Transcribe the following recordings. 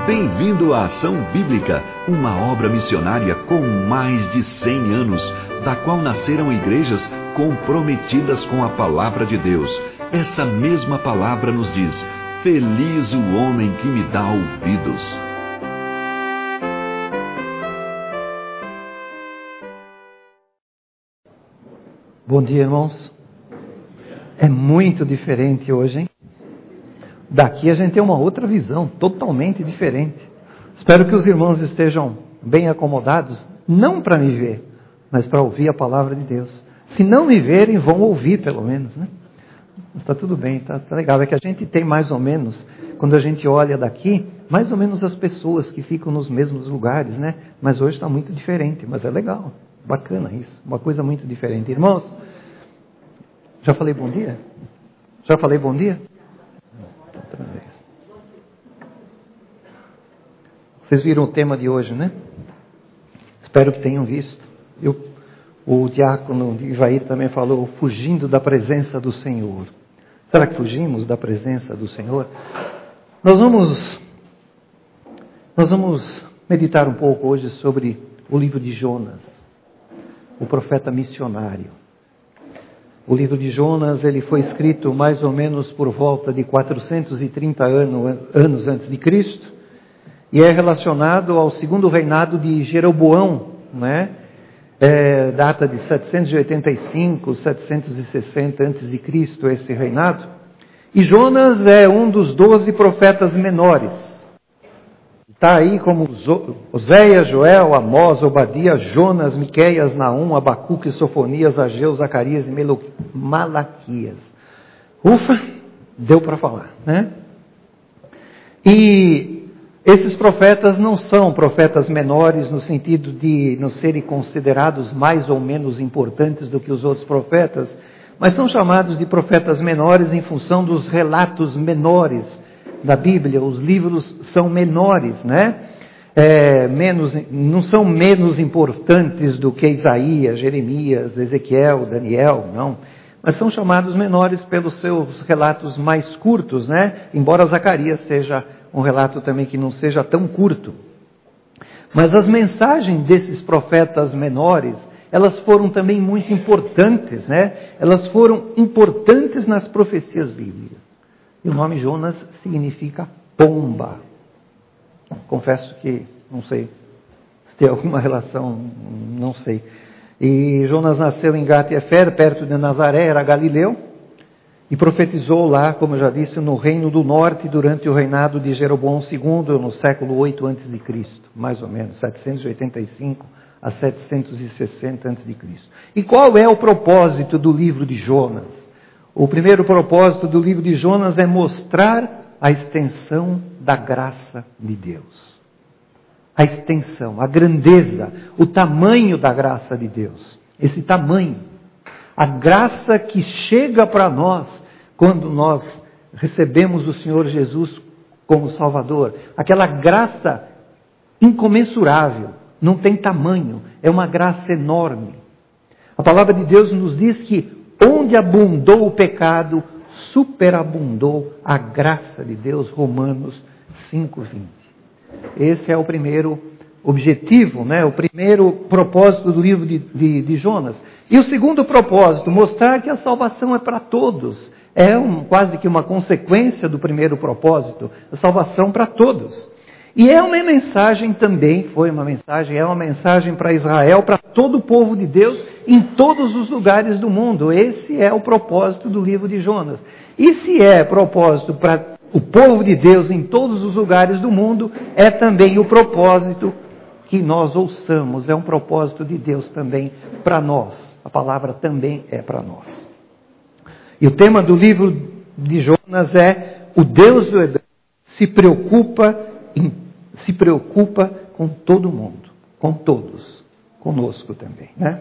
Bem-vindo à Ação Bíblica, uma obra missionária com mais de 100 anos, da qual nasceram igrejas comprometidas com a palavra de Deus. Essa mesma palavra nos diz: feliz o homem que me dá ouvidos. Bom dia, irmãos. É muito diferente hoje, hein? Daqui a gente tem uma outra visão, totalmente diferente. Espero que os irmãos estejam bem acomodados, não para me ver, mas para ouvir a palavra de Deus. Se não me verem, vão ouvir pelo menos, né? Está tudo bem, tá legal. É que a gente tem mais ou menos, quando a gente olha daqui, mais ou menos as pessoas que ficam nos mesmos lugares, né? Mas hoje está muito diferente, mas é legal. Bacana isso, uma coisa muito diferente. Irmãos, já falei bom dia? Já falei bom dia? Outra vez. Vocês viram o tema de hoje, né? Espero que tenham visto. O diácono Ivair também falou, fugindo da presença do Senhor. Será que fugimos da presença do Senhor? Nós vamos meditar um pouco hoje sobre o livro de Jonas, o profeta missionário. O livro de Jonas, ele foi escrito mais ou menos por volta de 430 anos antes de Cristo, e é relacionado ao segundo reinado de Jeroboão, né? Data de 785, 760 antes de Cristo esse reinado. E Jonas é um dos 12 profetas menores. Está aí como Oséias, Joel, Amós, Obadias, Jonas, Miqueias, Naum, Abacuque, Sofonias, Ageu, Zacarias e Malaquias. Ufa, deu para falar, né? E esses profetas não são profetas menores no sentido de não serem considerados mais ou menos importantes do que os outros profetas, mas são chamados de profetas menores em função dos relatos menores da Bíblia. Os livros são menores, né? Não são menos importantes do que Isaías, Jeremias, Ezequiel, Daniel, não. Mas são chamados menores pelos seus relatos mais curtos, né? Embora Zacarias seja um relato também que não seja tão curto. Mas as mensagens desses profetas menores, elas foram também muito importantes, né? Elas foram importantes nas profecias bíblicas. E o nome Jonas significa pomba. Confesso que não sei se tem alguma relação, não sei. E Jonas nasceu em Gat-Hefer, perto de Nazaré, era Galileu, e profetizou lá, como eu já disse, no reino do norte, durante o reinado de Jeroboão II, no século 8 a.C., mais ou menos, 785 a 760 a.C. E qual é o propósito do livro de Jonas? O primeiro propósito do livro de Jonas é mostrar a extensão da graça de Deus. A extensão, a grandeza, o tamanho da graça de Deus. Esse tamanho. A graça que chega para nós quando nós recebemos o Senhor Jesus como Salvador. Aquela graça incomensurável, não tem tamanho, é uma graça enorme. A palavra de Deus nos diz que onde abundou o pecado, superabundou a graça de Deus. Romanos 5:20. Esse é o primeiro objetivo, né? O primeiro propósito do livro de Jonas. E o segundo propósito, mostrar que a salvação é para todos. É quase que uma consequência do primeiro propósito, a salvação para todos. E é uma mensagem também, é uma mensagem para Israel, para todo o povo de Deus, em todos os lugares do mundo. Esse é o propósito do livro de Jonas. E se é propósito para o povo de Deus em todos os lugares do mundo, é também o propósito que nós ouçamos, é um propósito de Deus também para nós. A palavra também é para nós. E o tema do livro de Jonas é: o Deus do Hebreu se preocupa com todo mundo, com todos, conosco também, né?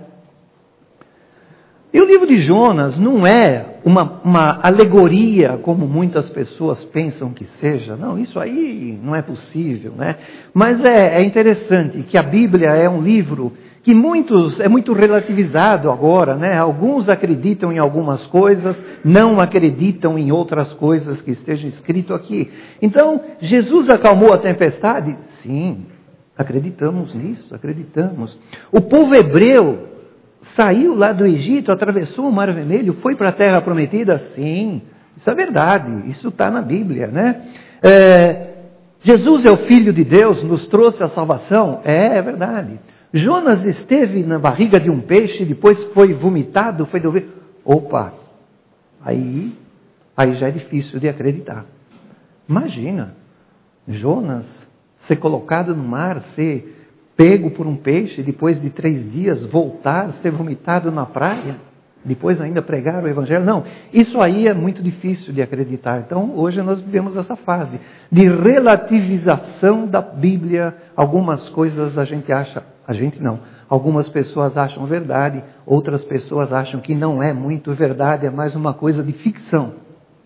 E o livro de Jonas não é uma alegoria, como muitas pessoas pensam que seja. Não, isso aí não é possível, né? Mas é interessante que a Bíblia é um livro que é muito relativizado agora, né? Alguns acreditam em algumas coisas, não acreditam em outras coisas que estejam escrito aqui. Então, Jesus acalmou a tempestade? Sim, acreditamos nisso, acreditamos. O povo hebreu saiu lá do Egito, atravessou o Mar Vermelho, foi para a Terra Prometida? Sim, isso é verdade, isso está na Bíblia, né? Jesus é o Filho de Deus, nos trouxe a salvação? É verdade. Jonas esteve na barriga de um peixe, depois foi vomitado, foi devolvido. Opa, aí já é difícil de acreditar. Imagina, Jonas ser colocado no mar, ser pego por um peixe, depois de 3 dias voltar, ser vomitado na praia, depois ainda pregar o Evangelho. Não, isso aí é muito difícil de acreditar. Então, hoje nós vivemos essa fase de relativização da Bíblia. Algumas coisas algumas pessoas acham verdade, outras pessoas acham que não é muito verdade, é mais uma coisa de ficção.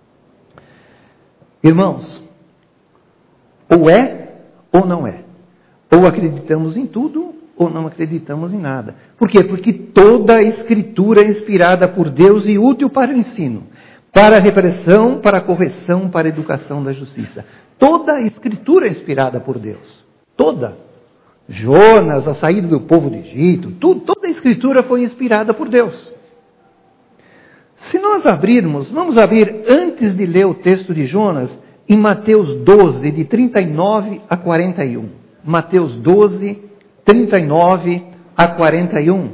Irmãos, ou é ou não é. Ou acreditamos em tudo, ou não acreditamos em nada. Por quê? Porque toda a Escritura é inspirada por Deus e útil para o ensino, para a repreensão, para a correção, para a educação da justiça. Toda a Escritura é inspirada por Deus. Toda. Jonas, a saída do povo do Egito, toda a Escritura foi inspirada por Deus. Se nós vamos abrir antes de ler o texto de Jonas, em Mateus 12, de 39 a 41. Mateus 12, 39 a 41.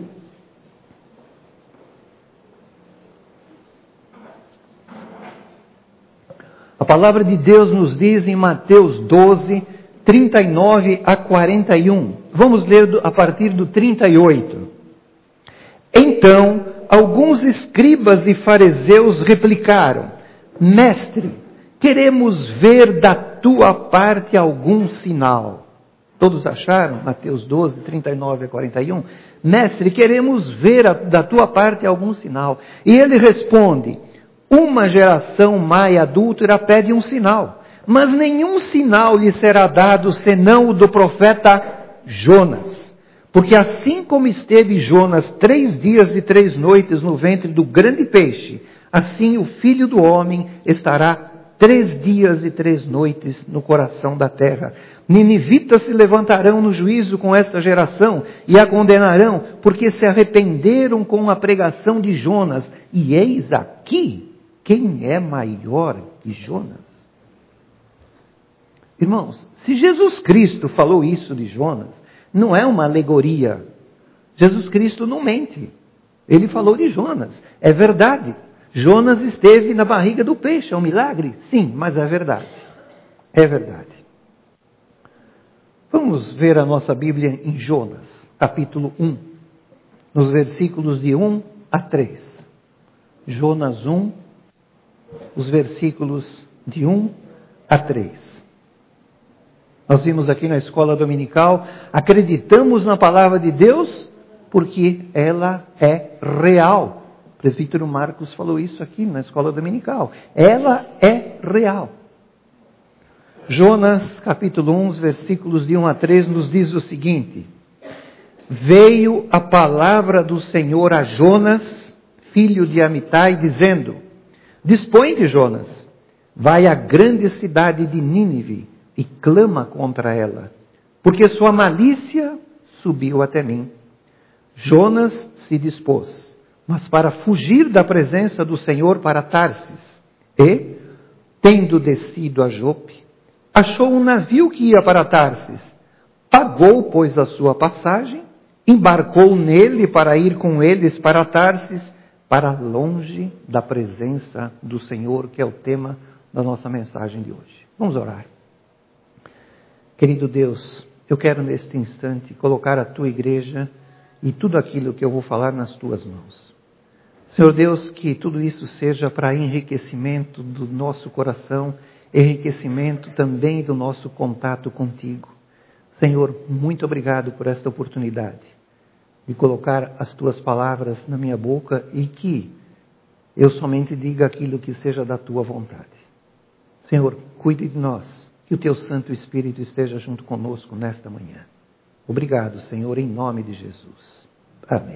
A palavra de Deus nos diz em Mateus 12, 39 a 41. Vamos ler a partir do 38. Então, alguns escribas e fariseus replicaram: Mestre, queremos ver da tua parte algum sinal. Todos acharam? Mateus 12, 39 a 41. Mestre, queremos ver da tua parte algum sinal. E ele responde: uma geração má e adúltera pede um sinal. Mas nenhum sinal lhe será dado senão o do profeta Jonas. Porque assim como esteve Jonas 3 dias e 3 noites no ventre do grande peixe, assim o Filho do Homem estará 3 dias e 3 noites no coração da terra. Ninivitas se levantarão no juízo com esta geração e a condenarão, porque se arrependeram com a pregação de Jonas. E eis aqui quem é maior que Jonas. Irmãos, se Jesus Cristo falou isso de Jonas, não é uma alegoria. Jesus Cristo não mente. Ele falou de Jonas. É verdade. Jonas esteve na barriga do peixe. É um milagre? Sim, mas é verdade. É verdade. Vamos ver a nossa Bíblia em Jonas, capítulo 1, nos versículos de 1 a 3. Jonas 1, os versículos de 1 a 3. Nós vimos aqui na escola dominical, acreditamos na palavra de Deus porque ela é real. O presbítero Marcos falou isso aqui na escola dominical. Ela é real. Jonas, capítulo 1, versículos de 1 a 3, nos diz o seguinte: Veio a palavra do Senhor a Jonas, filho de Amitai, dizendo: Dispõe-te, Jonas, vai à grande cidade de Nínive e clama contra ela, porque sua malícia subiu até mim. Jonas se dispôs, mas para fugir da presença do Senhor para Tarsis, e, tendo descido a Jope, achou um navio que ia para Tarsis. Pagou, pois, a sua passagem, embarcou nele para ir com eles para Tarsis, para longe da presença do Senhor, que é o tema da nossa mensagem de hoje. Vamos orar. Querido Deus, eu quero neste instante colocar a tua igreja e tudo aquilo que eu vou falar nas tuas mãos. Senhor Deus, que tudo isso seja para enriquecimento do nosso coração, enriquecimento também do nosso contato contigo. Senhor, muito obrigado por esta oportunidade de colocar as tuas palavras na minha boca e que eu somente diga aquilo que seja da tua vontade. Senhor, cuide de nós. Que o teu Santo Espírito esteja junto conosco nesta manhã. Obrigado, Senhor, em nome de Jesus. Amém.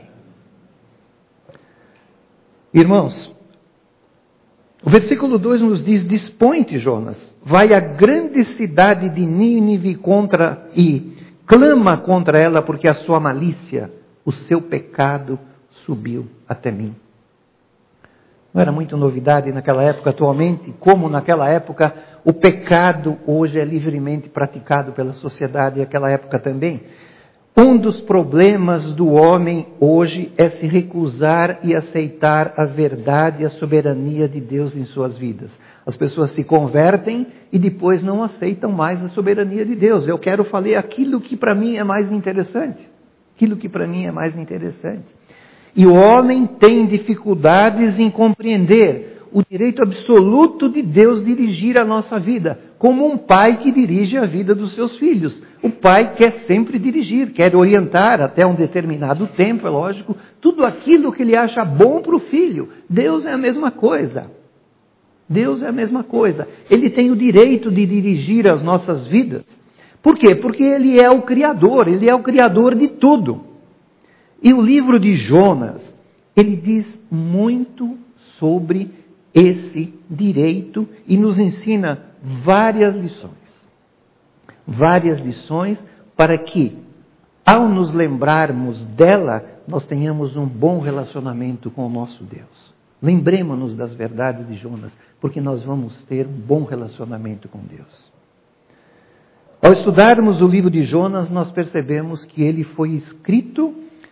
Irmãos, o versículo 2 nos diz: dispõe-te, Jonas, vai à grande cidade de Nínive e clama contra ela, porque a sua malícia, o seu pecado subiu até mim. Não era muito novidade naquela época, atualmente, como naquela época o pecado hoje é livremente praticado pela sociedade, e naquela época também. Um dos problemas do homem hoje é se recusar e aceitar a verdade e a soberania de Deus em suas vidas. As pessoas se convertem e depois não aceitam mais a soberania de Deus. Eu quero fazer aquilo que para mim é mais interessante. Aquilo que para mim é mais interessante. E o homem tem dificuldades em compreender o direito absoluto de Deus dirigir a nossa vida, como um pai que dirige a vida dos seus filhos. O pai quer sempre dirigir, quer orientar até um determinado tempo, é lógico, tudo aquilo que ele acha bom para o filho. Deus é a mesma coisa. Deus é a mesma coisa. Ele tem o direito de dirigir as nossas vidas. Por quê? Porque Ele é o Criador, Ele é o Criador de tudo. E o livro de Jonas, ele diz muito sobre esse direito e nos ensina várias lições. Várias lições para que, ao nos lembrarmos dela, nós tenhamos um bom relacionamento com o nosso Deus. Lembremos-nos das verdades de Jonas, porque nós vamos ter um bom relacionamento com Deus. Ao estudarmos o livro de Jonas, nós percebemos que ele foi escrito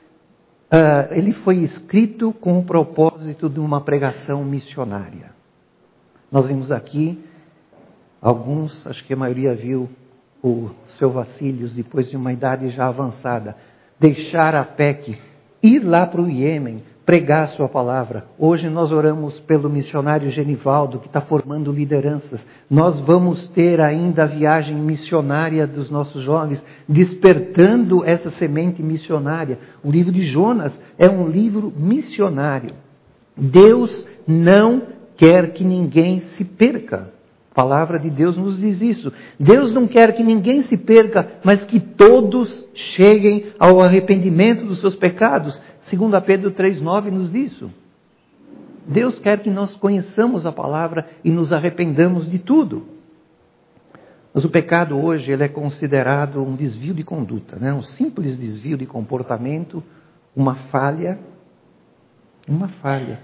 com o propósito de uma pregação missionária. Nós vimos aqui, alguns, acho que a maioria viu o seu Vacílios, depois de uma idade já avançada, deixar a PEC, ir lá para o Iêmen, pregar a sua palavra. Hoje nós oramos pelo missionário Genivaldo, que está formando lideranças. Nós vamos ter ainda a viagem missionária dos nossos jovens, despertando essa semente missionária. O livro de Jonas é um livro missionário. Deus não quer que ninguém se perca. A palavra de Deus nos diz isso. Deus não quer que ninguém se perca, mas que todos cheguem ao arrependimento dos seus pecados. 2 Pedro 3,9 nos diz isso. Deus quer que nós conheçamos a palavra e nos arrependamos de tudo. Mas o pecado hoje ele é considerado um desvio de conduta, né? Um simples desvio de comportamento, uma falha. Uma falha.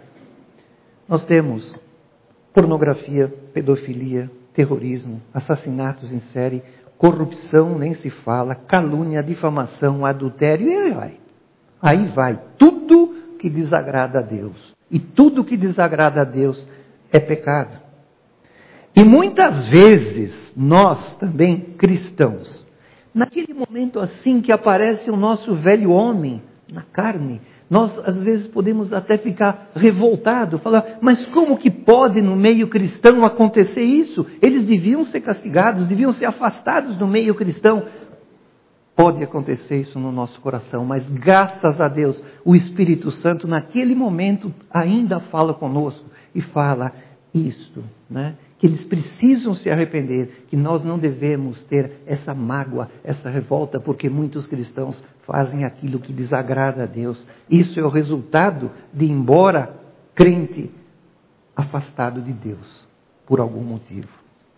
Nós temos pornografia, pedofilia, terrorismo, assassinatos em série, corrupção, nem se fala, calúnia, difamação, adultério, e aí vai. Aí vai tudo que desagrada a Deus. E tudo que desagrada a Deus é pecado. E muitas vezes, nós também, cristãos, naquele momento assim que aparece o nosso velho homem na carne, nós às vezes podemos até ficar revoltados, falar, mas como que pode no meio cristão acontecer isso? Eles deviam ser castigados, deviam ser afastados do meio cristão. Pode acontecer isso no nosso coração, mas graças a Deus, o Espírito Santo naquele momento ainda fala conosco e fala isto, né? Que eles precisam se arrepender, que nós não devemos ter essa mágoa, essa revolta, porque muitos cristãos fazem aquilo que desagrada a Deus. Isso é o resultado de, embora crente, afastado de Deus, por algum motivo.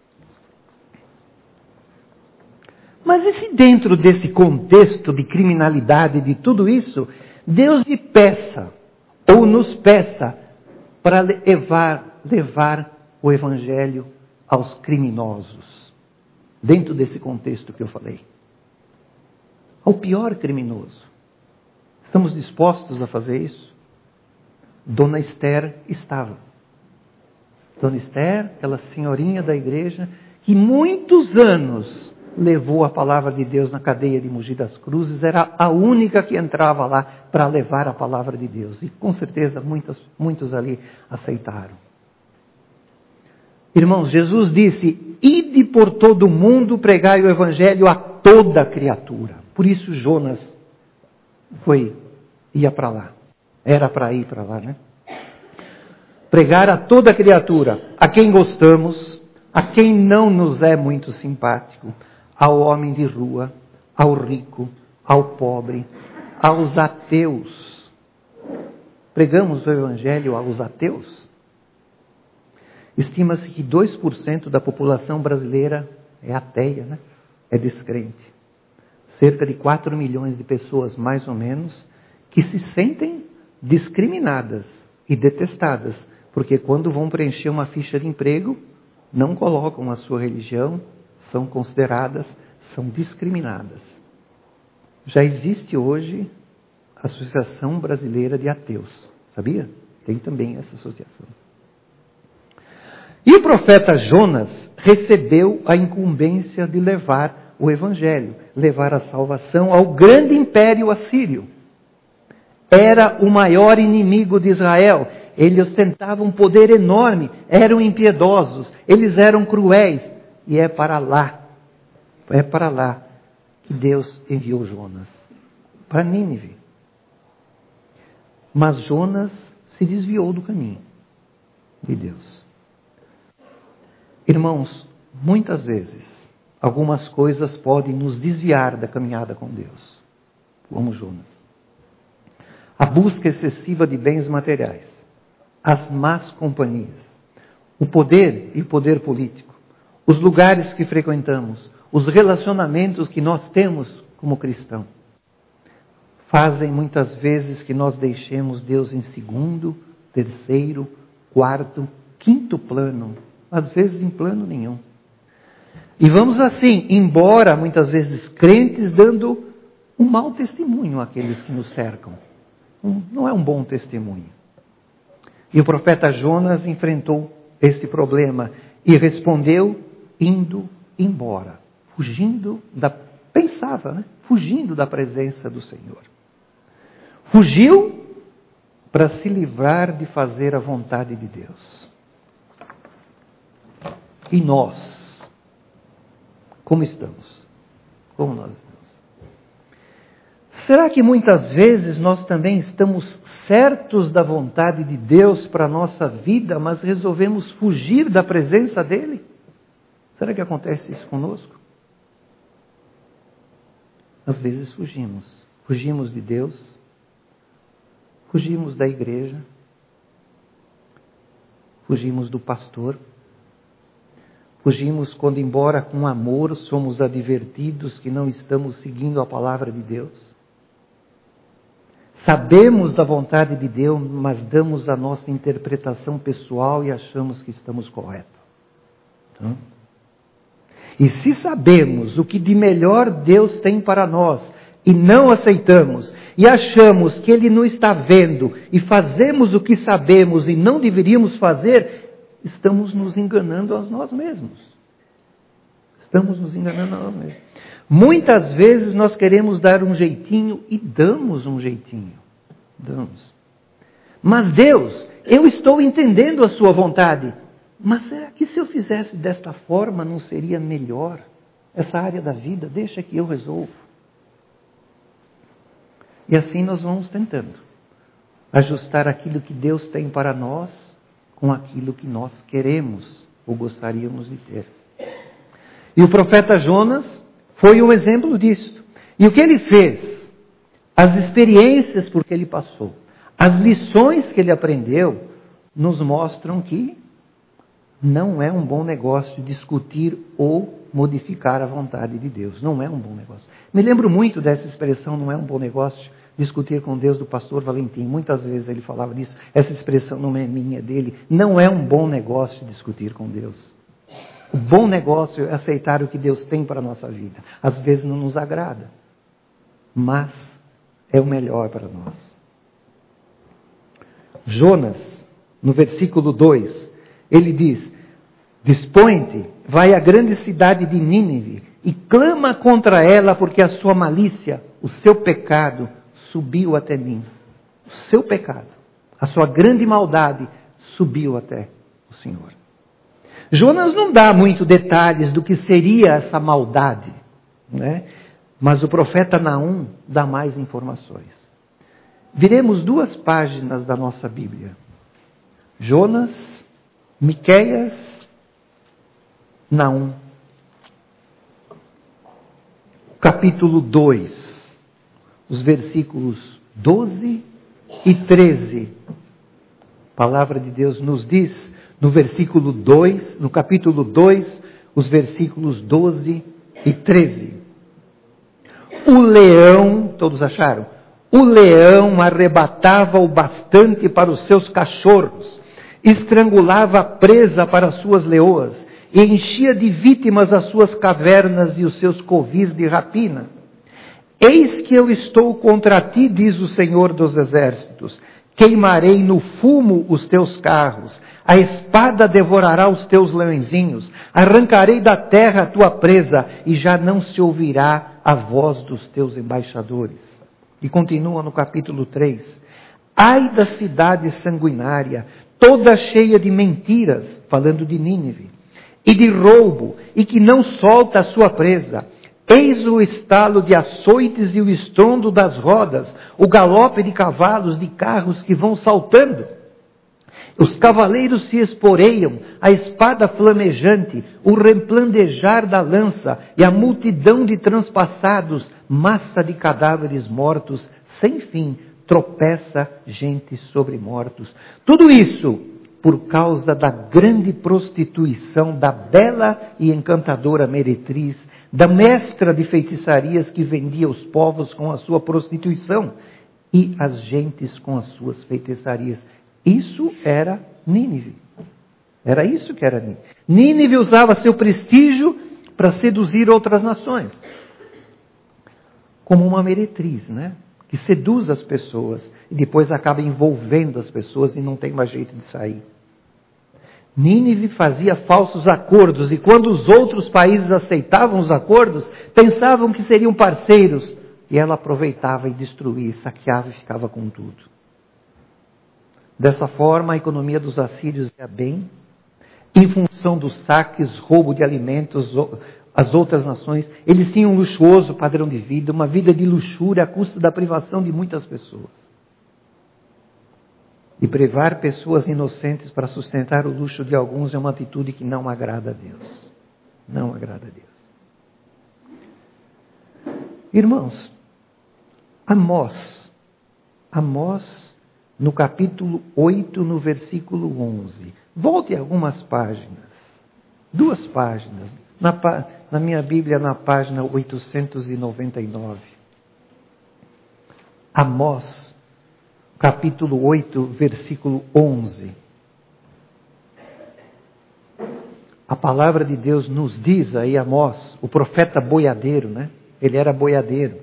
Mas e se dentro desse contexto de criminalidade, de tudo isso, Deus lhe peça, ou nos peça, para levar o Evangelho aos criminosos? Dentro desse contexto que eu falei. Ao pior criminoso. Estamos dispostos a fazer isso? Dona Esther estava. Dona Esther, aquela senhorinha da igreja, que muitos anos levou a palavra de Deus na cadeia de Mogi das Cruzes, era a única que entrava lá para levar a palavra de Deus. E com certeza muitos ali aceitaram. Irmãos, Jesus disse, ide por todo o mundo, pregai o evangelho a toda criatura. Por isso Jonas ia para lá. Era para ir para lá, né? Pregar a toda criatura, a quem gostamos, a quem não nos é muito simpático, ao homem de rua, ao rico, ao pobre, aos ateus. Pregamos o Evangelho aos ateus? Estima-se que 2% da população brasileira é ateia, né? É descrente. Cerca de 4 milhões de pessoas, mais ou menos, que se sentem discriminadas e detestadas, porque quando vão preencher uma ficha de emprego, não colocam a sua religião, são consideradas, são discriminadas. Já existe hoje a Associação Brasileira de Ateus, sabia? Tem também essa associação. E o profeta Jonas recebeu a incumbência de levar o Evangelho, levar a salvação ao grande império assírio. Era o maior inimigo de Israel. Ele ostentava um poder enorme, eram impiedosos, eles eram cruéis. E é para lá que Deus enviou Jonas, para Nínive. Mas Jonas se desviou do caminho de Deus. Irmãos, muitas vezes, algumas coisas podem nos desviar da caminhada com Deus, como Jonas. A busca excessiva de bens materiais, as más companhias, o poder e o poder político, os lugares que frequentamos, os relacionamentos que nós temos como cristão, fazem muitas vezes que nós deixemos Deus em segundo, terceiro, quarto, quinto plano, às vezes em plano nenhum. E vamos assim, embora muitas vezes crentes, dando um mau testemunho àqueles que nos cercam. Não é um bom testemunho. E o profeta Jonas enfrentou esse problema e respondeu indo embora, fugindo da presença do Senhor. Fugiu para se livrar de fazer a vontade de Deus. E nós, como estamos? Como nós estamos? Será que muitas vezes nós também estamos certos da vontade de Deus para a nossa vida, mas resolvemos fugir da presença dEle? Será que acontece isso conosco? Às vezes fugimos. Fugimos de Deus. Fugimos da igreja. Fugimos do pastor. Fugimos quando, embora com amor, somos advertidos que não estamos seguindo a palavra de Deus. Sabemos da vontade de Deus, mas damos a nossa interpretação pessoal e achamos que estamos corretos. E se sabemos o que de melhor Deus tem para nós e não aceitamos, e achamos que Ele não está vendo, e fazemos o que sabemos e não deveríamos fazer, estamos nos enganando a nós mesmos. Estamos nos enganando a nós mesmos. Muitas vezes nós queremos dar um jeitinho e damos um jeitinho. Damos. Mas Deus, eu estou entendendo a sua vontade. Mas será que se eu fizesse desta forma não seria melhor? Essa área da vida, deixa que eu resolvo. E assim nós vamos tentando ajustar aquilo que Deus tem para nós com aquilo que nós queremos ou gostaríamos de ter. E o profeta Jonas foi um exemplo disso. E o que ele fez? As experiências por que ele passou, as lições que ele aprendeu, nos mostram que não é um bom negócio discutir ou modificar a vontade de Deus. Não é um bom negócio. Me lembro muito dessa expressão, não é um bom negócio discutir com Deus, do pastor Valentim. Muitas vezes ele falava disso. Essa expressão não é minha, é dele. Não é um bom negócio discutir com Deus. O bom negócio é aceitar o que Deus tem para a nossa vida. Às vezes não nos agrada, mas é o melhor para nós. Jonas, no versículo 2, ele diz: dispõe-te, vai à grande cidade de Nínive e clama contra ela, porque a sua malícia, o seu pecado, subiu até mim. O seu pecado, a sua grande maldade, subiu até o Senhor. Jonas não dá muito detalhes do que seria essa maldade, né? Mas o profeta Naum dá mais informações. Viremos 2 páginas da nossa Bíblia. Jonas, Miqueias, Naum. Capítulo 2. os versículos 12 e 13. A palavra de Deus nos diz, no versículo 2, no capítulo 2, os versículos 12 e 13. O leão, todos acharam? O leão arrebatava o bastante para os seus cachorros, estrangulava a presa para as suas leoas, e enchia de vítimas as suas cavernas e os seus covis de rapina. Eis que eu estou contra ti, diz o Senhor dos Exércitos, queimarei no fumo os teus carros, a espada devorará os teus leõezinhos, arrancarei da terra a tua presa, e já não se ouvirá a voz dos teus embaixadores. E continua no capítulo 3. Ai da cidade sanguinária, toda cheia de mentiras, falando de Nínive, e de roubo, e que não solta a sua presa. Eis o estalo de açoites e o estrondo das rodas, o galope de cavalos, de carros que vão saltando. Os cavaleiros se esporeiam, a espada flamejante, o replandejar da lança e a multidão de transpassados, massa de cadáveres mortos, sem fim, tropeça gente sobre mortos. Tudo isso por causa da grande prostituição da bela e encantadora meretriz, da mestra de feitiçarias que vendia os povos com a sua prostituição e as gentes com as suas feitiçarias. Isso era Nínive. Era isso que era Nínive. Nínive usava seu prestígio para seduzir outras nações. Como uma meretriz, né? Que seduz as pessoas e depois acaba envolvendo as pessoas e não tem mais jeito de sair. Nínive fazia falsos acordos e quando os outros países aceitavam os acordos, pensavam que seriam parceiros. E ela aproveitava e destruía, saqueava e ficava com tudo. Dessa forma, a economia dos assírios ia bem, em função dos saques, roubo de alimentos, as outras nações. Eles tinham um luxuoso padrão de vida, uma vida de luxúria à custa da privação de muitas pessoas. E privar pessoas inocentes para sustentar o luxo de alguns é uma atitude que não agrada a Deus. Não agrada a Deus. Irmãos, Amós, no capítulo 8, no versículo 11. Volte algumas páginas. 2 páginas. Na minha Bíblia, na página 899. Amós, capítulo 8, versículo 11. A palavra de Deus nos diz aí, Amós, o profeta boiadeiro, né? Ele era boiadeiro.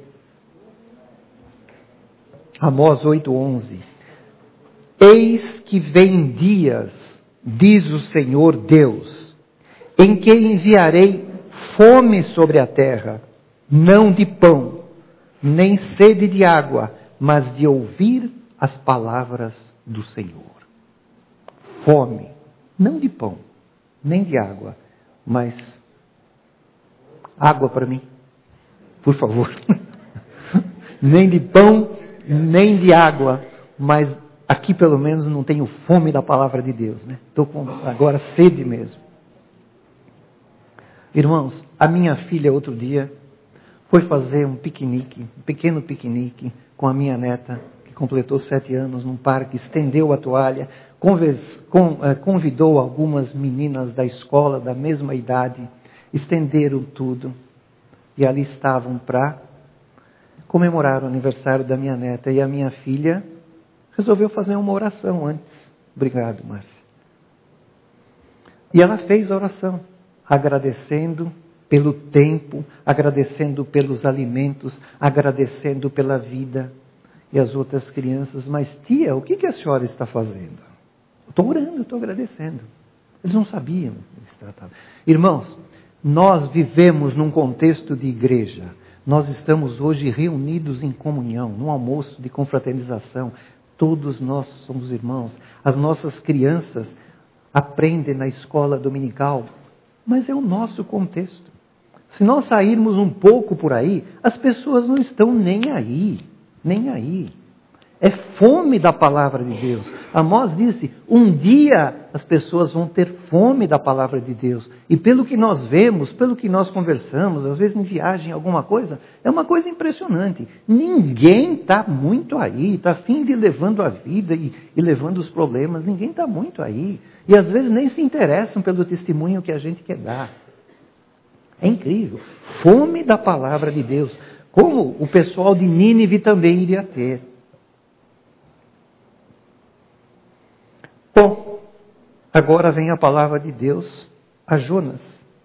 Amós 8, 11. Eis que vem dias, diz o Senhor Deus, em que enviarei fome sobre a terra, não de pão, nem sede de água, mas de ouvir as palavras do Senhor. Fome, não de pão, nem de água, mas água para mim, por favor. Nem de pão, nem de água, mas aqui pelo menos não tenho fome da palavra de Deus, né? Estou com agora sede mesmo. Irmãos, a minha filha outro dia foi fazer um piquenique, um pequeno piquenique com a minha neta, que completou 7 anos, num parque, estendeu a toalha, convidou algumas meninas da escola da mesma idade, estenderam tudo e ali estavam para comemorar o aniversário da minha neta. E a minha filha resolveu fazer uma oração antes. Obrigado, Márcia. E ela fez a oração, agradecendo pelo tempo, agradecendo pelos alimentos, agradecendo pela vida. E as outras crianças, mas tia, o que a senhora está fazendo? Estou orando, estou agradecendo. Eles não sabiam o que se tratava. Irmãos, nós vivemos num contexto de igreja. Nós estamos hoje reunidos em comunhão, num almoço de confraternização. Todos nós somos irmãos. As nossas crianças aprendem na escola dominical, mas é o nosso contexto. Se nós sairmos um pouco por aí, as pessoas não estão nem aí. Nem aí. É fome da palavra de Deus. Amós disse, um dia as pessoas vão ter fome da palavra de Deus. E pelo que nós vemos, pelo que nós conversamos, às vezes em viagem, alguma coisa, é uma coisa impressionante. Ninguém está muito aí, está afim de levando a vida e levando os problemas. Ninguém está muito aí. E às vezes nem se interessam pelo testemunho que a gente quer dar. É incrível. Fome da palavra de Deus. Como o pessoal de Nínive também iria ter. Bom, agora vem a palavra de Deus a Jonas.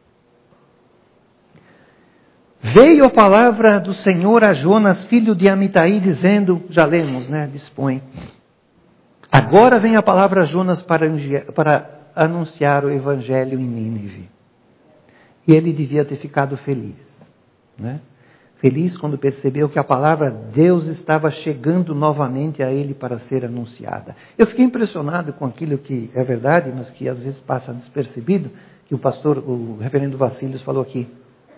Veio a palavra do Senhor a Jonas, filho de Amitai, dizendo, já lemos, né? Dispõe. Agora vem a palavra a Jonas para anunciar o evangelho em Nínive. E ele devia ter ficado feliz, né? Feliz quando percebeu que a palavra de Deus estava chegando novamente a ele para ser anunciada. Eu fiquei impressionado com aquilo que é verdade, mas que às vezes passa despercebido, que o reverendo Vassílios falou aqui.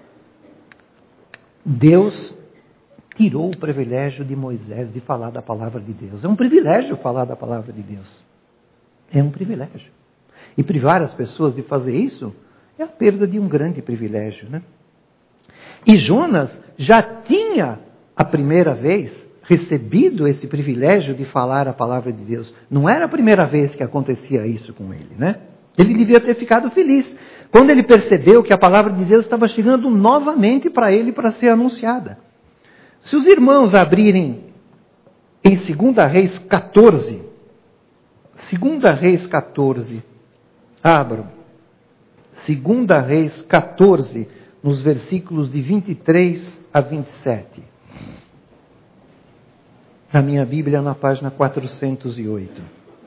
Deus tirou o privilégio de Moisés de falar da palavra de Deus. É um privilégio falar da palavra de Deus. É um privilégio. E privar as pessoas de fazer isso é a perda de um grande privilégio, né? E Jonas já tinha, a primeira vez, recebido esse privilégio de falar a palavra de Deus. Não era a primeira vez que acontecia isso com ele, né? Ele devia ter ficado feliz quando ele percebeu que a palavra de Deus estava chegando novamente para ele para ser anunciada. Se os irmãos abrirem em 2 Reis 14, 2 Reis 14, abram. 2 Reis 14, nos versículos de 23 a 27. Na minha Bíblia, na página 408.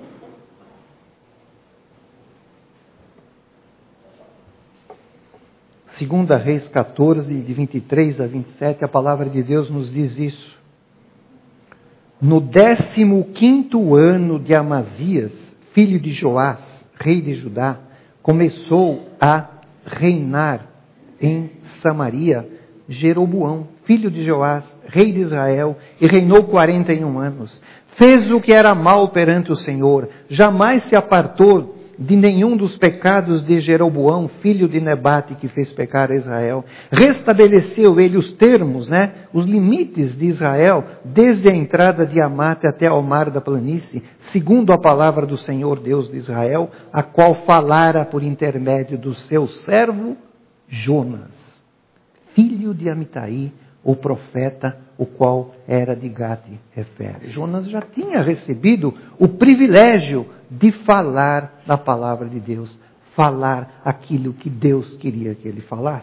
Segunda Reis 14, de 23 a 27, a palavra de Deus nos diz isso. No 15º ano de Amazias, filho de Joás, rei de Judá, começou a reinar em Samaria, Jeroboão, filho de Joás, rei de Israel, e reinou 41 anos. Fez o que era mal perante o Senhor, jamais se apartou de nenhum dos pecados de Jeroboão, filho de Nebate, que fez pecar a Israel. Restabeleceu ele os termos, os limites de Israel, desde a entrada de Amate até ao mar da planície, segundo a palavra do Senhor Deus de Israel, a qual falara por intermédio do seu servo Jonas, filho de Amitai, o profeta, o qual era de Gate-Hefer. Jonas já tinha recebido o privilégio de falar da palavra de Deus, falar aquilo que Deus queria que ele falasse.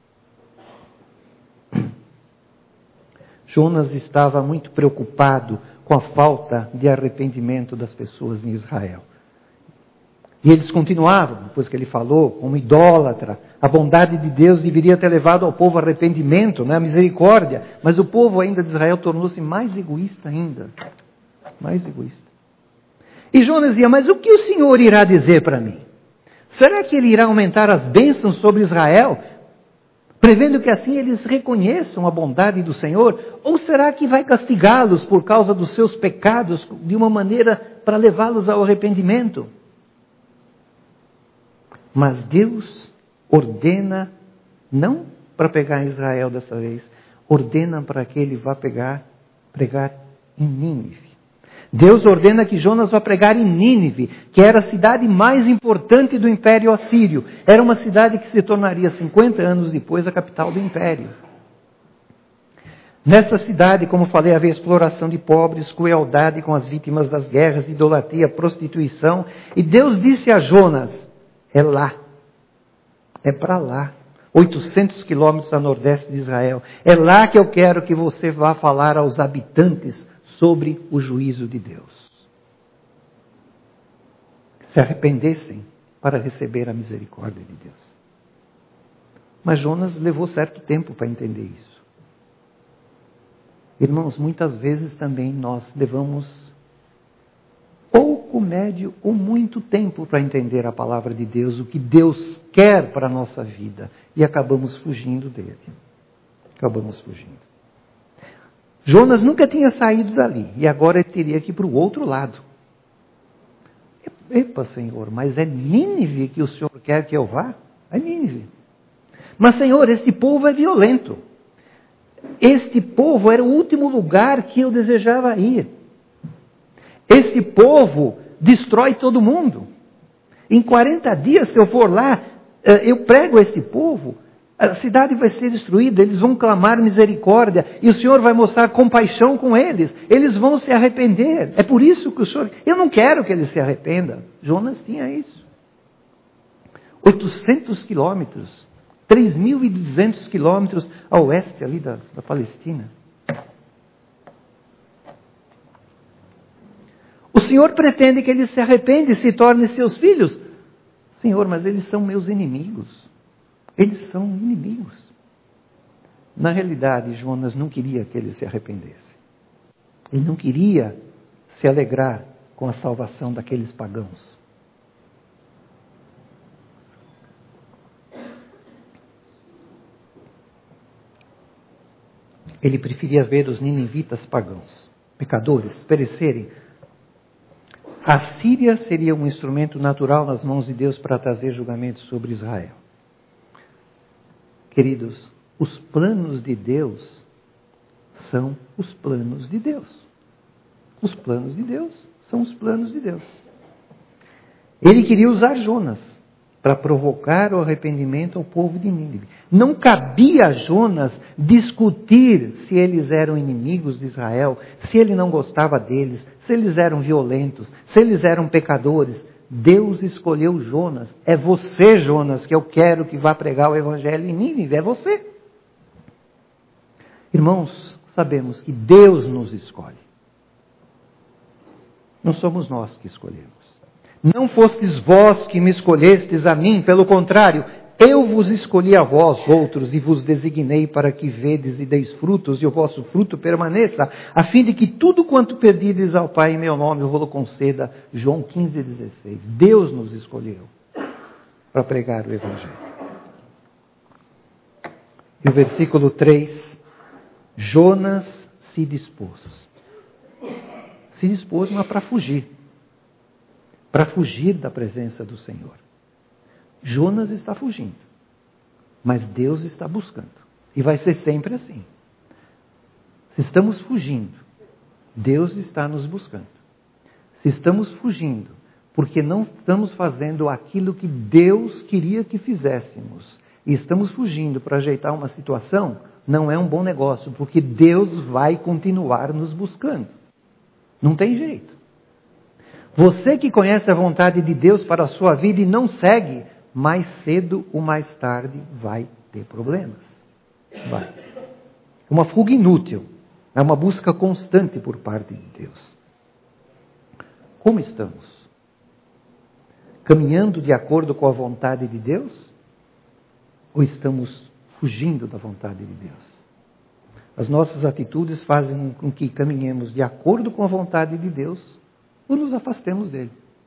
Jonas estava muito preocupado com a falta de arrependimento das pessoas em Israel. E eles continuavam, depois que ele falou, como idólatra. A bondade de Deus deveria ter levado ao povo arrependimento, a misericórdia. Mas o povo ainda de Israel tornou-se mais egoísta ainda. Mais egoísta. E Jonas dizia, mas o que o Senhor irá dizer para mim? Será que ele irá aumentar as bênçãos sobre Israel, prevendo que assim eles reconheçam a bondade do Senhor? Ou será que vai castigá-los por causa dos seus pecados de uma maneira para levá-los ao arrependimento? Mas Deus ordena, não para pegar Israel dessa vez, ordena para que ele vá pregar em Nínive. Deus ordena que Jonas vá pregar em Nínive, que era a cidade mais importante do Império Assírio. Era uma cidade que se tornaria 50 anos depois a capital do Império. Nessa cidade, como falei, havia exploração de pobres, crueldade com as vítimas das guerras, idolatria, prostituição. E Deus disse a Jonas, é lá, é para lá, 800 quilômetros a nordeste de Israel. É lá que eu quero que você vá falar aos habitantes sobre o juízo de Deus. Se arrependessem para receber a misericórdia de Deus. Mas Jonas levou certo tempo para entender isso. Irmãos, muitas vezes também nós levamos pouco, médio ou muito tempo para entender a palavra de Deus, o que Deus quer para a nossa vida. E acabamos fugindo dele. Acabamos fugindo. Jonas nunca tinha saído dali, e agora ele teria que ir para o outro lado. Epa, Senhor, mas é Nínive que o Senhor quer que eu vá? É Nínive. Mas, Senhor, este povo é violento. Este povo era o último lugar que eu desejava ir. Este povo destrói todo mundo. Em 40 dias, se eu for lá, eu prego a este povo, a cidade vai ser destruída, eles vão clamar misericórdia, e o Senhor vai mostrar compaixão com eles, eles vão se arrepender. É por isso que o Senhor... Eu não quero que eles se arrependam. Jonas tinha isso. 800 quilômetros, 3.200 quilômetros a oeste ali da Palestina. O Senhor pretende que eles se arrependam e se tornem seus filhos. Senhor, mas eles são meus inimigos. Eles são inimigos. Na realidade, Jonas não queria que eles se arrependessem. Ele não queria se alegrar com a salvação daqueles pagãos. Ele preferia ver os ninivitas pagãos, pecadores, perecerem. A Síria seria um instrumento natural nas mãos de Deus para trazer julgamento sobre Israel. Queridos, os planos de Deus são os planos de Deus. Os planos de Deus são os planos de Deus. Ele queria usar Jonas para provocar o arrependimento ao povo de Nínive. Não cabia a Jonas discutir se eles eram inimigos de Israel, se ele não gostava deles, se eles eram violentos, se eles eram pecadores. Deus escolheu Jonas. É você, Jonas, que eu quero que vá pregar o evangelho em Nínive. É você. Irmãos, sabemos que Deus nos escolhe. Não somos nós que escolhemos. Não fostes vós que me escolhestes a mim, pelo contrário, eu vos escolhi a vós outros e vos designei para que vedes e deis frutos e o vosso fruto permaneça, a fim de que tudo quanto pedides ao Pai em meu nome eu vos conceda. João 15:16. Deus nos escolheu para pregar o Evangelho. E o versículo 3, Jonas se dispôs. Se dispôs, mas para fugir. Para fugir da presença do Senhor. Jonas está fugindo, mas Deus está buscando. E vai ser sempre assim. Se estamos fugindo, Deus está nos buscando. Se estamos fugindo, porque não estamos fazendo aquilo que Deus queria que fizéssemos, e estamos fugindo para ajeitar uma situação, não é um bom negócio, porque Deus vai continuar nos buscando. Não tem jeito. Você que conhece a vontade de Deus para a sua vida e não segue, mais cedo ou mais tarde vai ter problemas. Vai. Uma fuga inútil. É uma busca constante por parte de Deus. Como estamos? Caminhando de acordo com a vontade de Deus? Ou estamos fugindo da vontade de Deus? As nossas atitudes fazem com que caminhemos de acordo com a vontade de Deus ou nos afastemos dele.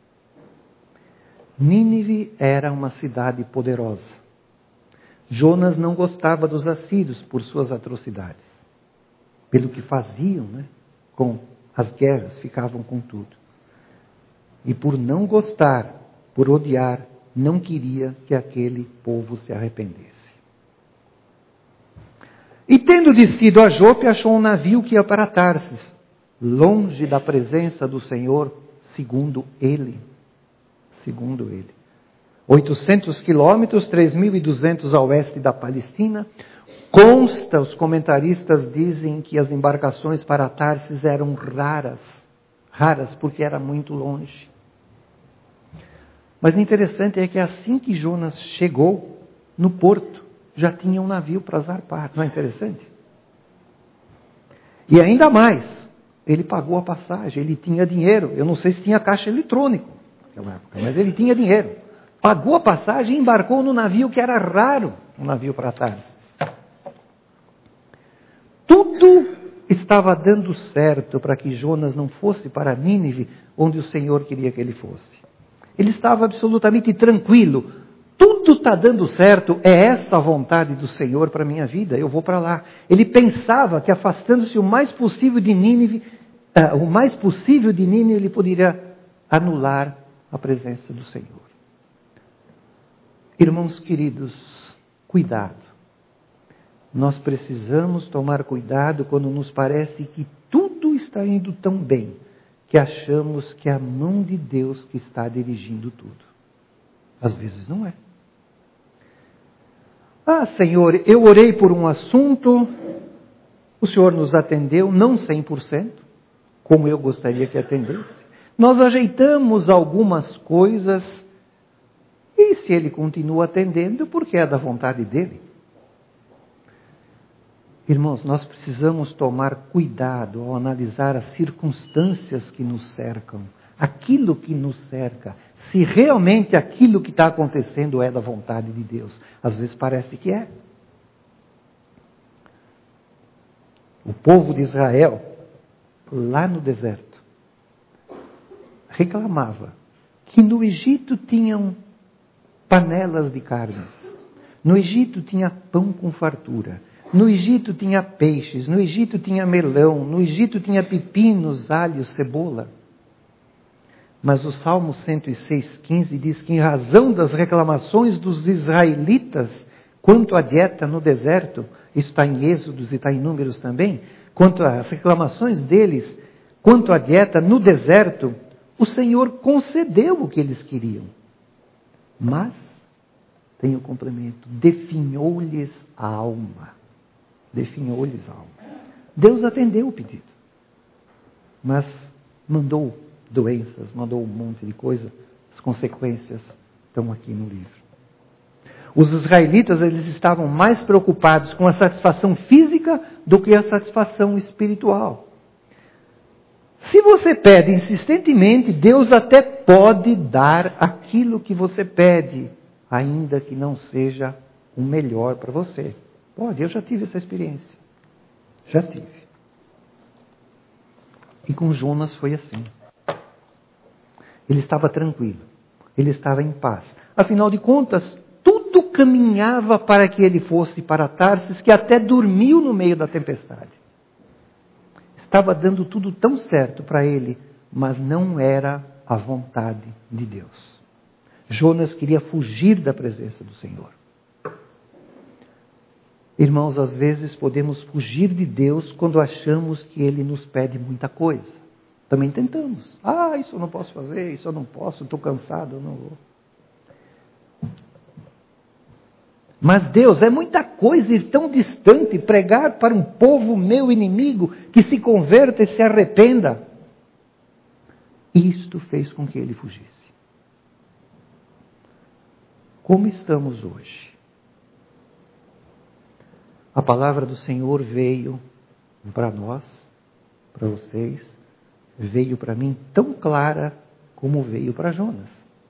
Nínive era uma cidade poderosa. Jonas não gostava dos assírios por suas atrocidades. Pelo que faziam, com as guerras, ficavam com tudo. E por não gostar, por odiar, não queria que aquele povo se arrependesse. E tendo descido a Jope, achou um navio que ia para Tarsis, longe da presença do Senhor, segundo ele. 800 quilômetros, 3.200 a oeste da Palestina. Consta, os comentaristas dizem que as embarcações para Tarsis eram raras porque era muito longe. Mas o interessante é que assim que Jonas chegou no porto, já tinha um navio para zarpar. Não é interessante? E ainda mais, ele pagou a passagem, ele tinha dinheiro. Eu não sei se tinha caixa eletrônico naquela época, mas ele tinha dinheiro. Pagou a passagem e embarcou no navio que era raro, um navio para Tarsis. Tudo estava dando certo para que Jonas não fosse para Nínive, onde o Senhor queria que ele fosse. Ele estava absolutamente tranquilo. tudo está dando certo, é essa a vontade do Senhor para a minha vida, eu vou para lá. Ele pensava que afastando-se o mais possível de Nínive, ele poderia anular a presença do Senhor. Irmãos queridos, cuidado. Nós precisamos tomar cuidado quando nos parece que tudo está indo tão bem, que achamos que é a mão de Deus que está dirigindo tudo. Às vezes não é. Senhor, eu orei por um assunto, o Senhor nos atendeu, não 100%, como eu gostaria que atendesse. Nós ajeitamos algumas coisas, e se Ele continua atendendo, porque é da vontade dEle. Irmãos, nós precisamos tomar cuidado ao analisar as circunstâncias que nos cercam, aquilo que nos cerca, se realmente aquilo que está acontecendo é da vontade de Deus. Às vezes parece que é. O povo de Israel, lá no deserto, reclamava que no Egito tinham panelas de carnes, no Egito tinha pão com fartura, no Egito tinha peixes, no Egito tinha melão, no Egito tinha pepinos, alhos, cebola. Mas o Salmo 106,15 diz que em razão das reclamações dos israelitas quanto à dieta no deserto, isso está em Êxodos e está em Números também, quanto às reclamações deles quanto à dieta no deserto, o Senhor concedeu o que eles queriam. Mas, tem o complemento, definhou-lhes a alma. Definhou-lhes a alma. Deus atendeu o pedido, mas mandou doenças, mandou um monte de coisa. As consequências estão aqui no livro. Os israelitas, eles estavam mais preocupados com a satisfação física do que a satisfação espiritual. Se você pede insistentemente, Deus até pode dar aquilo que você pede, ainda que não seja o melhor para você. Pode, eu já tive essa experiência. Já tive. E com Jonas foi assim. Ele estava tranquilo. Ele estava em paz. Afinal de contas, tudo caminhava para que ele fosse para Tarsis, que até dormiu no meio da tempestade. Estava dando tudo tão certo para ele, mas não era a vontade de Deus. Jonas queria fugir da presença do Senhor. Irmãos, às vezes podemos fugir de Deus quando achamos que Ele nos pede muita coisa. Também tentamos. Isso eu não posso fazer, isso eu não posso, estou cansado, eu não vou. Mas Deus, é muita coisa ir tão distante, pregar para um povo meu inimigo que se converta e se arrependa. Isto fez com que ele fugisse. Como estamos hoje? A palavra do Senhor veio para nós, para vocês, veio para mim tão clara como veio para Jonas.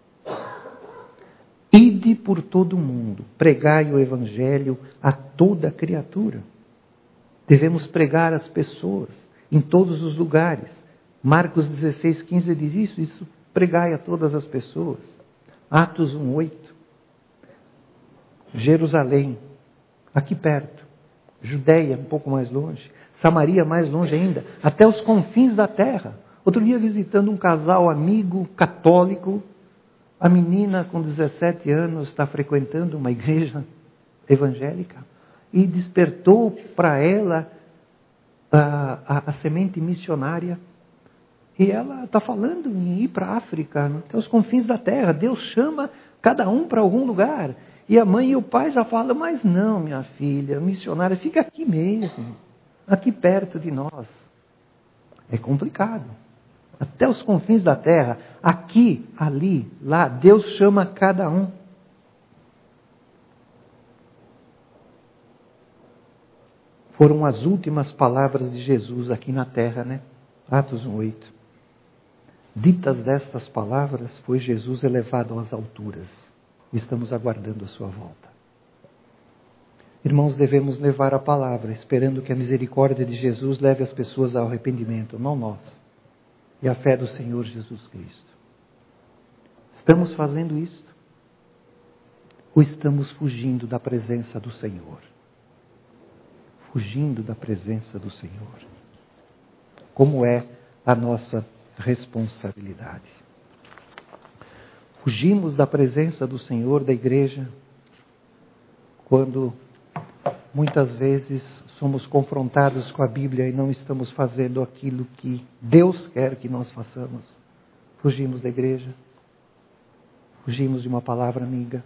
Ide por todo o mundo, pregai o Evangelho a toda criatura. Devemos pregar às pessoas, em todos os lugares. Marcos 16,15 diz isso, pregai a todas as pessoas. Atos 1,8. Jerusalém, aqui perto. Judéia, um pouco mais longe. Samaria, mais longe ainda. Até os confins da terra. Outro dia, visitando um casal amigo católico, a menina com 17 anos está frequentando uma igreja evangélica e despertou para ela a semente missionária. E ela está falando em ir para a África, até os confins da terra. Deus chama cada um para algum lugar. E a mãe e o pai já falam, mas não, minha filha, missionária, fica aqui mesmo, aqui perto de nós. É complicado. Até os confins da terra, aqui, ali, lá, Deus chama cada um. Foram as últimas palavras de Jesus aqui na terra, né? Atos 1,8. Ditas destas palavras, foi Jesus elevado às alturas. Estamos aguardando a sua volta. Irmãos, devemos levar a palavra, esperando que a misericórdia de Jesus leve as pessoas ao arrependimento, não nós. E a fé do Senhor Jesus Cristo. Estamos fazendo isto? ou estamos fugindo da presença do Senhor? Fugindo da presença do Senhor. Como é a nossa responsabilidade? Fugimos da presença do Senhor, da igreja, quando muitas vezes somos confrontados com a Bíblia e não estamos fazendo aquilo que Deus quer que nós façamos. Fugimos da igreja. Fugimos de uma palavra amiga.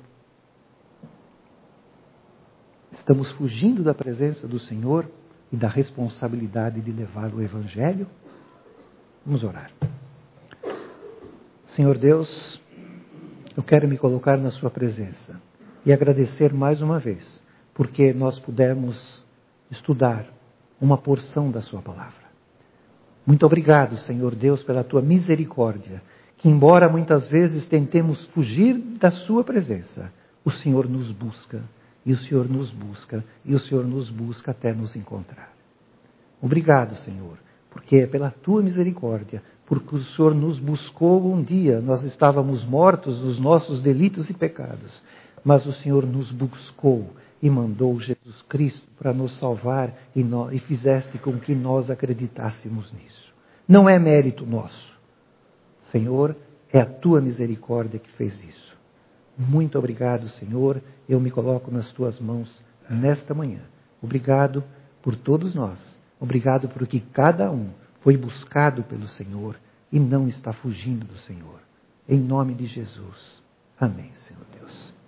Estamos fugindo da presença do Senhor e da responsabilidade de levar o Evangelho? Vamos orar. Senhor Deus, eu quero me colocar na sua presença e agradecer mais uma vez, porque nós pudemos estudar uma porção da sua palavra. Muito obrigado, Senhor Deus, pela tua misericórdia, que embora muitas vezes tentemos fugir da sua presença, o Senhor nos busca, e o Senhor nos busca, e o Senhor nos busca até nos encontrar. Obrigado, Senhor, porque é pela tua misericórdia, porque o Senhor nos buscou um dia, nós estávamos mortos nos nossos delitos e pecados, mas o Senhor nos buscou e mandou Jesus Cristo para nos salvar e fizeste com que nós acreditássemos nisso. Não é mérito nosso. Senhor, é a tua misericórdia que fez isso. Muito obrigado, Senhor. Eu me coloco nas tuas mãos nesta manhã. Obrigado por todos nós. Obrigado porque cada um foi buscado pelo Senhor e não está fugindo do Senhor. Em nome de Jesus. Amém, Senhor Deus.